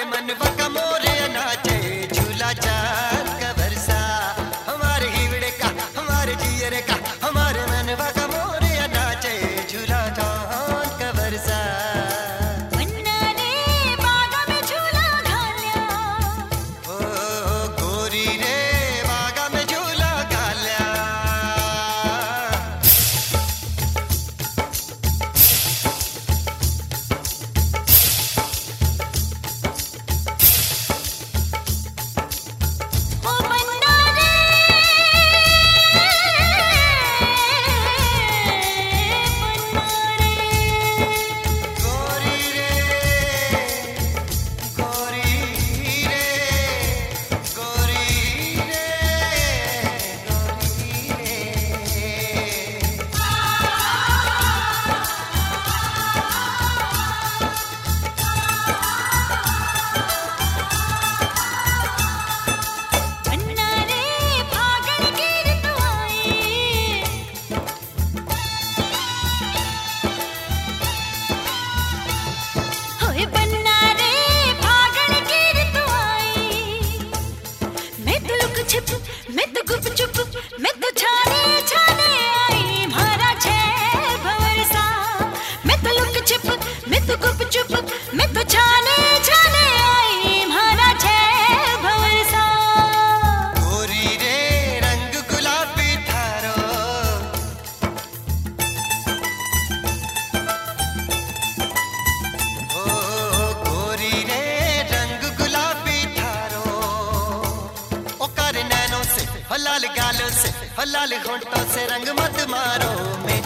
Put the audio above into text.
हमारे मनवा का मोरे नाचे झूला चांद का बरसा, हमारे हीवड़े का हमारे जियरे का हमारे मनवा का मोरे नाचे झूला चांद का बरसा। मैं तो गुप चुप मैं तो छाने छाने आई मारा छह भवरसा। मैं तो लुक छिप मैं तो गुप चुप मैं तो छाने छाने आई मारा छह भवरसा। गोरी रे रंग गुलाबी थारो, ओ गोरी रे रंग गुलाबी थारो, ओ कर नैनों से लाल गालों से लाल होंठों से रंग मत मारो।